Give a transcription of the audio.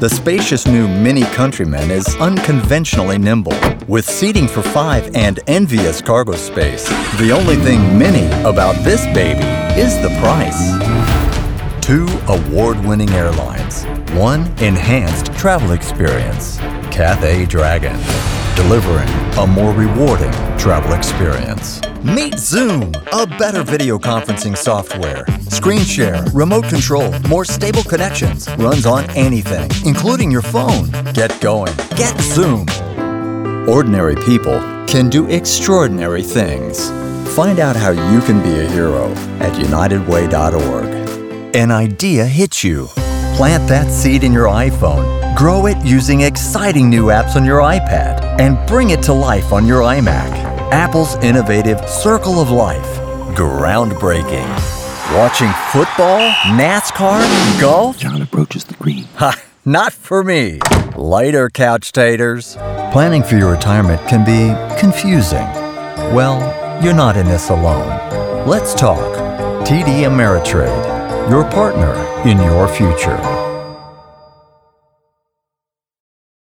The spacious new Mini Countryman is unconventionally nimble, with seating for 5 and envious cargo space. The only thing mini about this baby is the price. 2 award-winning airlines, 1 enhanced travel experience, Cathay Dragon, delivering a more rewarding travel experience. Meet Zoom, a better video conferencing software. Screen share, remote control, more stable connections, runs on anything, including your phone. Get going. Get Zoom. Ordinary people can do extraordinary things. Find out how you can be a hero at unitedway.org. An idea hits you. Plant that seed in your iPhone. Grow it using exciting new apps on your iPad and bring it to life on your iMac. Apple's innovative Circle of Life. Groundbreaking. Watching football, NASCAR, golf? John approaches the green. Ha! Not for me. Lighter couch taters. Planning for your retirement can be confusing. Well, you're not in this alone. Let's talk. TD Ameritrade, your partner in your future.